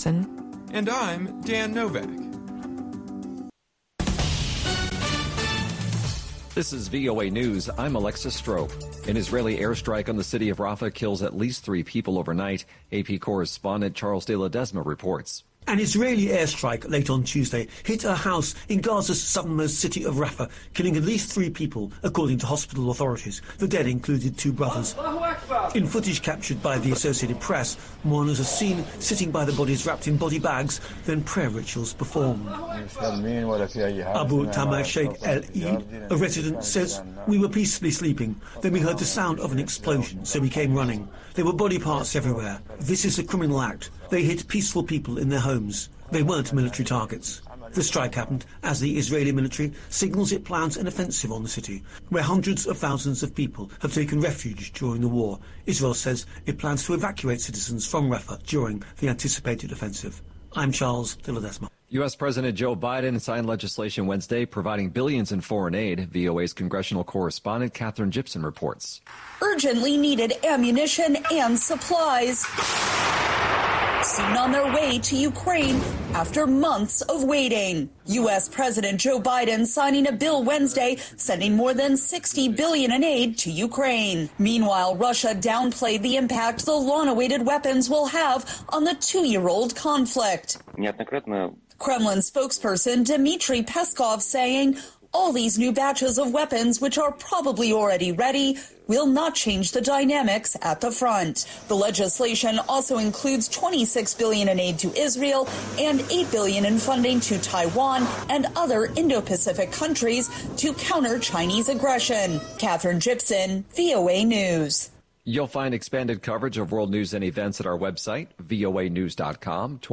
Gibson. And I'm Dan Novak. This is VOA News. I'm Alexis Strope. An Israeli airstrike on the city of Rafah kills at least 3 people overnight. AP correspondent Charles de Ledesma reports. An Israeli airstrike late on Tuesday hit a house in Gaza's southernmost city of Rafah, killing at least 3 people, according to hospital authorities. The dead included 2 brothers. In footage captured by the Associated Press, mourners are seen sitting by the bodies wrapped in body bags, then prayer rituals performed. Abu Tamar Sheikh El-Eid, a resident, says, "We were peacefully sleeping. Then we heard the sound of an explosion, so we came running. There were body parts everywhere. This is a criminal act. They hit peaceful people in their homes. They weren't military targets." The strike happened as the Israeli military signals it plans an offensive on the city, where hundreds of thousands of people have taken refuge during the war. Israel says it plans to evacuate citizens from Rafah during the anticipated offensive. I'm Charles de Ledesma. U.S. President Joe Biden signed legislation Wednesday providing billions in foreign aid. VOA's congressional correspondent Catherine Gibson reports. Urgently needed ammunition and supplies seen on their way to Ukraine after months of waiting. U.S. President Joe Biden signing a bill Wednesday sending more than $60 billion in aid to Ukraine. Meanwhile, Russia downplayed the impact the long-awaited weapons will have on the 2-year-old conflict. Kremlin spokesperson Dmitry Peskov saying all these new batches of weapons, which are probably already ready, will not change the dynamics at the front. The legislation also includes $26 billion in aid to Israel and $8 billion in funding to Taiwan and other Indo-Pacific countries to counter Chinese aggression. Catherine Gibson, VOA News. You'll find expanded coverage of world news and events at our website, voanews.com.